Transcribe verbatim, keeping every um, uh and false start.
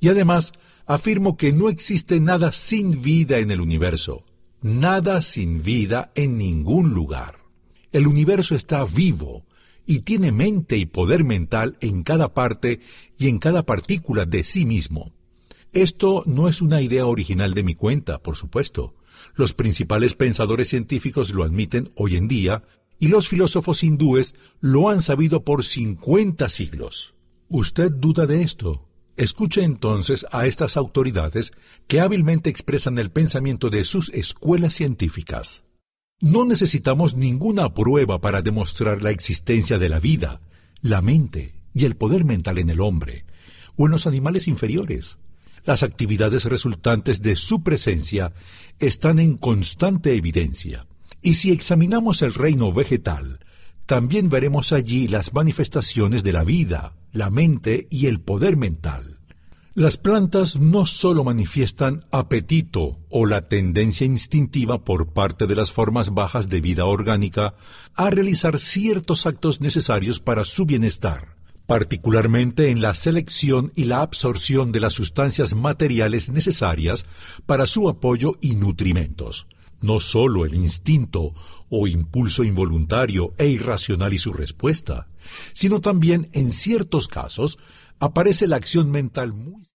Y además, afirmo que no existe nada sin vida en el universo, nada sin vida en ningún lugar. El universo está vivo y tiene mente y poder mental en cada parte y en cada partícula de sí mismo. Esto no es una idea original de mi cuenta, por supuesto. Los principales pensadores científicos lo admiten hoy en día y los filósofos hindúes lo han sabido por cincuenta siglos. ¿Usted duda de esto? Escuche entonces a estas autoridades que hábilmente expresan el pensamiento de sus escuelas científicas. No necesitamos ninguna prueba para demostrar la existencia de la vida, la mente y el poder mental en el hombre o en los animales inferiores. Las actividades resultantes de su presencia están en constante evidencia. Y si examinamos el reino vegetal, también veremos allí las manifestaciones de la vida, la mente y el poder mental. Las plantas no solo manifiestan apetito o la tendencia instintiva por parte de las formas bajas de vida orgánica a realizar ciertos actos necesarios para su bienestar, particularmente en la selección y la absorción de las sustancias materiales necesarias para su apoyo y nutrimentos. No solo el instinto o impulso involuntario e irracional y su respuesta, sino también, en ciertos casos, aparece la acción mental muy